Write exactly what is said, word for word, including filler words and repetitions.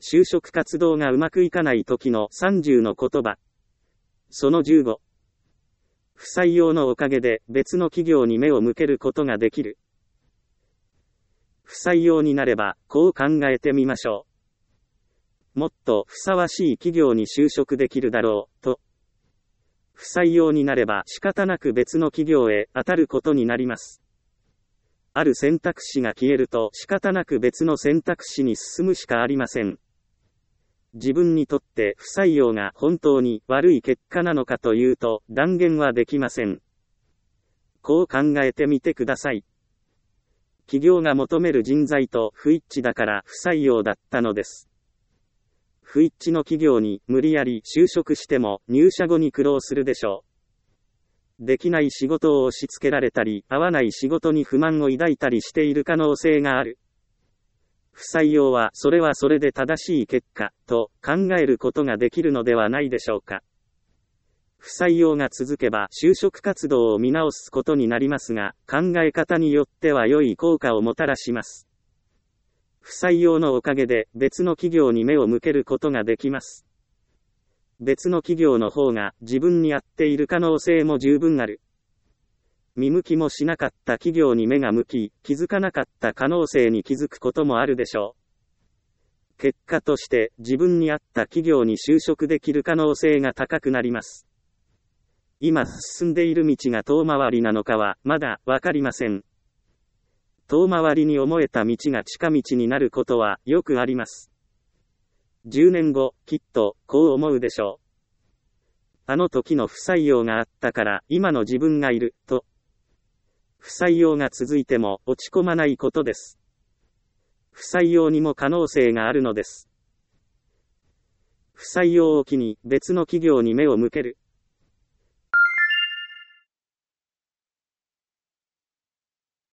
就職活動がうまくいかない時のさんじゅうの言葉。そのじゅうご。不採用のおかげで別の企業に目を向けることができる。不採用になれば、こう考えてみましょう。もっとふさわしい企業に就職できるだろう、と。不採用になれば仕方なく別の企業へ当たることになります。ある選択肢が消えると仕方なく別の選択肢に進むしかありません。自分にとって不採用が本当に悪い結果なのかというと断言はできません。こう考えてみてください。企業が求める人材と不一致だから不採用だったのです。不一致の企業に無理やり就職しても入社後に苦労するでしょう。できない仕事を押し付けられたり、合わない仕事に不満を抱いたりしている可能性がある。不採用はそれはそれで正しい結果と考えることができるのではないでしょうか。不採用が続けば就職活動を見直すことになりますが、考え方によっては良い効果をもたらします。不採用のおかげで別の企業に目を向けることができます。別の企業の方が自分に合っている可能性も十分ある。見向きもしなかった企業に目が向き、気づかなかった可能性に気づくこともあるでしょう。結果として自分に合った企業に就職できる可能性が高くなります。今進んでいる道が遠回りなのかはまだわかりません。遠回りに思えた道が近道になることはよくあります。じゅうねんご、きっとこう思うでしょう。あの時の不採用があったから今の自分がいる、と。不採用が続いても落ち込まないことです。不採用にも可能性があるのです。不採用を機に別の企業に目を向ける。